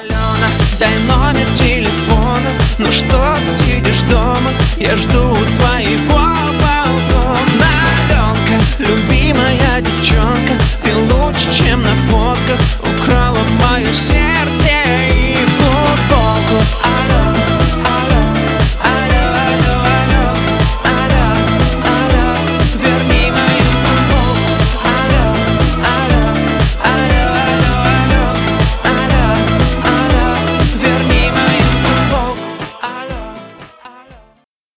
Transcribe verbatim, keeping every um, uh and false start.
Алена, дай номер телефона. Ну что ты сидишь дома, я жду твоего